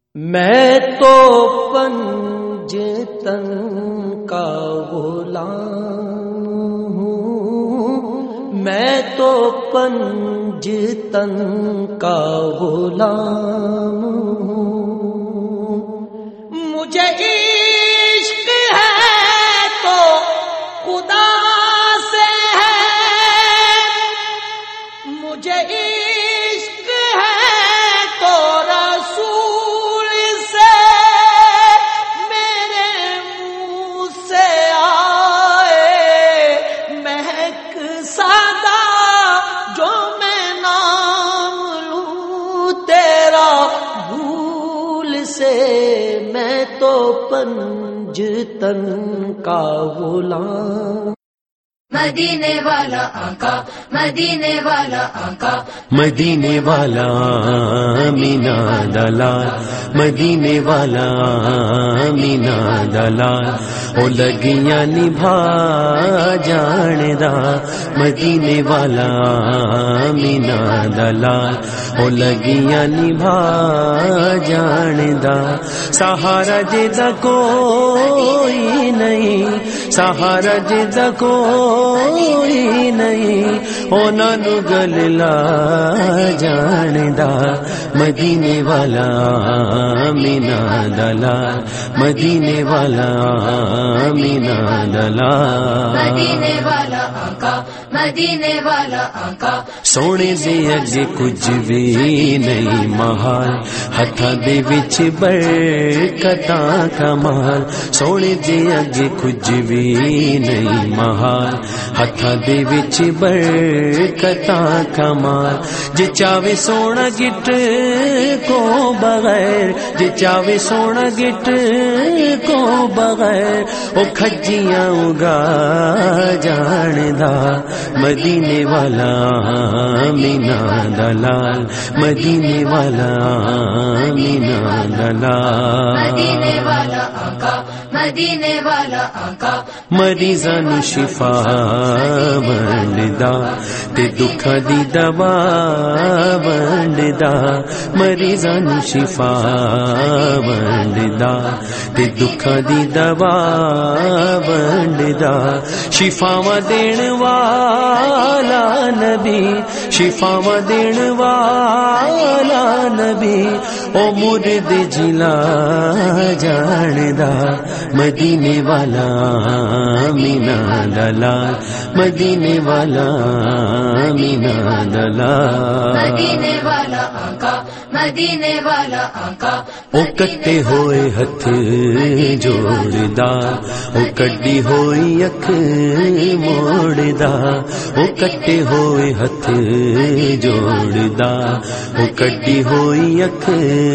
میں تو پنج تن کا غلام ہوں، میں تو پنج تن کا غلام ہوں، مجھے عشق ہے تو خدا سے ہے، مجھے عشق ہے تو رسول سے، میرے منہ سے آئے مہک سادہ جو میں نام لوں تیرا بھول سے، میں تو پنج تن کا غلام۔ مدینے والا آقا، مدینے والا آقا، مدینے والا مینا دلال، مدینے والا مینا دلال، او لگیاں نبھا جاندا، مدینے والا مینا دلال، او لگیاں نبھا جاندا، سہارا جدا کوئی نہیں، سہارا جدا کوئی نہیں، انہاں نو گل لا جاندا، مدینے والا مینا دلال، مدینے والا مینا دلال، مدینے والا آقا، مدینے والا آقا، سونے دے اگے کچھ بھی نہیں محال، ہتھاں دے وچ برکتاں کمال، سونے دے اگے کچھ بھی نہیں محال، ہتھاں دے وچ برکتاں کمال، جے چاہے سونا گٹ کو بغیر، جے چاہے سونا گٹ کو بغیر، او کھجیاں اگا جاندا، مدینے والا مینا دلال، مدینے والا مینا دلال، مدینے والا آقا، مدینے والا آقا، مریضاں نو شفا ونڈدا تے دکھاں دی دوا ونڈدا، مریضاں نو شفا ونڈدا تے دکھاں دی دوا ونڈدا، شفاواں دین والا نبی، شفاواں دین والا نبی، او مرد جلا جاندا، مدینے والا مینا دلال، مدینے والا مینا دلال، مدینے والا آقا، مدینے والا آقا، او کٹے ہوئے ہتھ جوڑدا، او کڈی ہوئی اکھ موڑدا، او کٹے ہوئے ہتھ جوڑدا، او کڈی ہوئی اکھ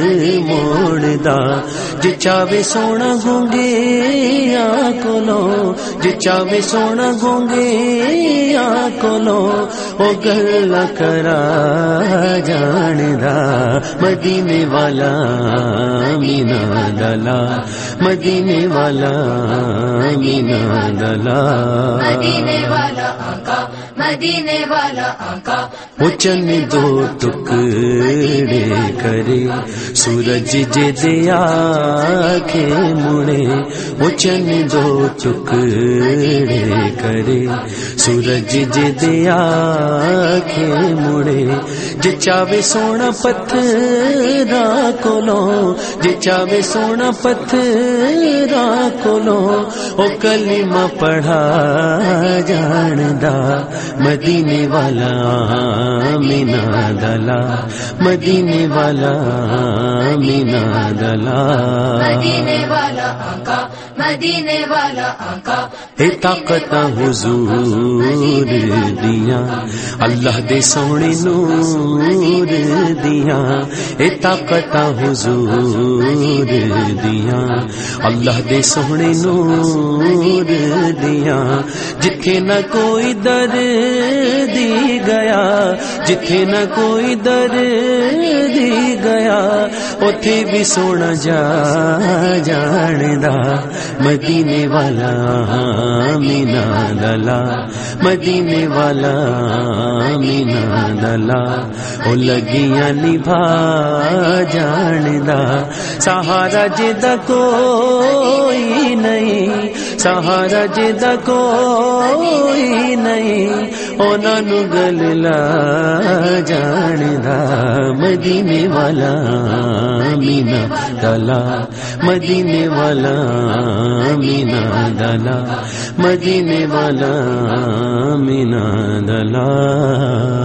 موڑدا، جے چاہے سونا گونگے کولو، جے چاہے سونا گونگے کولو، او گلاں کرا جاندا، مدینے والا مینا دلال، مدینے والا مینا دلال، مدینے والا آقا، مدینے والا آقا، وہ چند دو ٹکڑے کرے سورج جے دیا کے مڑے، وہ چند دو ٹکڑے کرے سورج جے دیا کے مڑے، جے چاہے سونا پتھراں کولو، جے چاہے سونا پتھراں کولو، او کلمہ پڑھا جاندا، مدینے والا مینا دلال، مدینے والا مینا دلال، مدینے والا آقا، مدینے والا آقا، اے طاقت حضور دیاں اللہ دے سونے نور دیاں، اے طاقت حضور دیاں اللہ دے سونے نور دیاں، جتھے نہ کوئی در دی گیا، جتھے نہ کوئی در دی گیا، اوتھے بھی سونا جا جاندا، مدینے والا مینا دلا مدینے والا مینا دلا او لگیاں نبھا جاندا سہارا جدا کوئی نہیں سہارا جدا کوئی نہیں انہاں نو گل لا جاندا مدینے والا مینا دلا مدینے والا مینا دلا مدینے والا مینا دلا